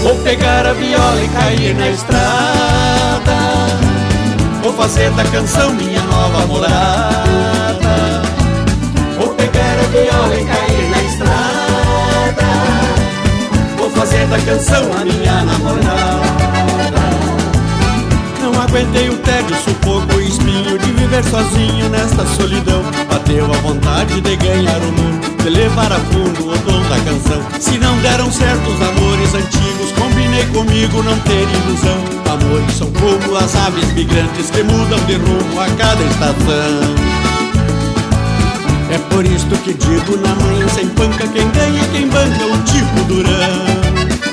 Vou pegar a viola e cair na estrada, vou fazer da canção minha nova morada. Vou pegar a viola e cair na estrada, vou fazer da canção a minha namorada. Não aguentei o tédio, sufoco e espinho de viver sozinho nesta solidão. Bateu a vontade de ganhar o mundo, de levar a fundo o dom da canção. Se não deram certo os amores antigos, combinei comigo não ter ilusão. Amores são como as aves migrantes que mudam de rumo a cada estação. É por isto que digo na manhã sem panca, quem ganha quem banca o tipo Durão.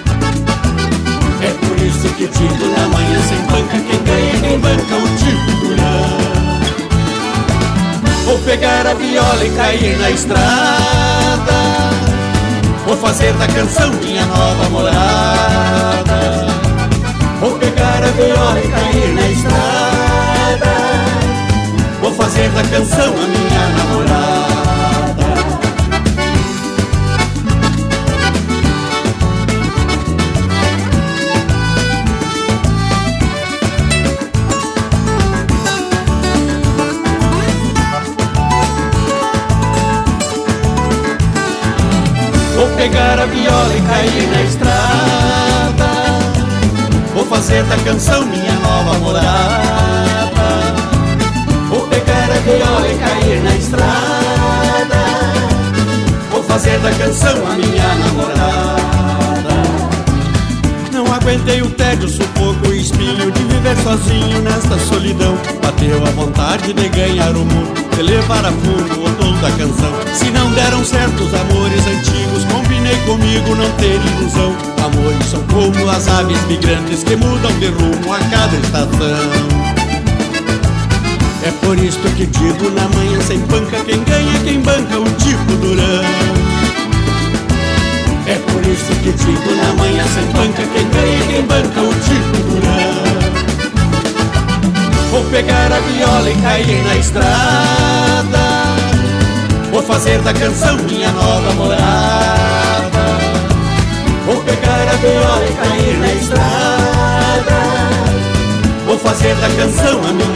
É por isso que digo na manhã sem panca, quem ganha quem banca o tipo Durão. Vou pegar a viola e cair na estrada, vou fazer da canção minha nova morada. Vou pegar a viola e cair na estrada, vou fazer da canção a minha namorada. Vou pegar a viola e cair na estrada, vou fazer da canção minha nova morada. Vou pegar a viola e cair na estrada, vou fazer da canção a minha namorada. Não aguentei o tédio, sufoco e espinho de viver sozinho nesta solidão. Bateu a vontade de ganhar o mundo, de levar a fundo o dom da canção. Se não deram certo os amores antigos, combinei comigo não ter ilusão. Amores são como as aves migrantes que mudam de rumo a cada estação. É por isto que digo na manhã sem panca, quem ganha quem banca o tipo Durão. É por isso que digo na manhã sem panca, quem ganha quem banca o tipo Durão. Vou pegar a viola e cair na estrada, vou fazer da canção minha nova morada. Vou pegar a viola e cair na estrada, vou fazer da canção a minha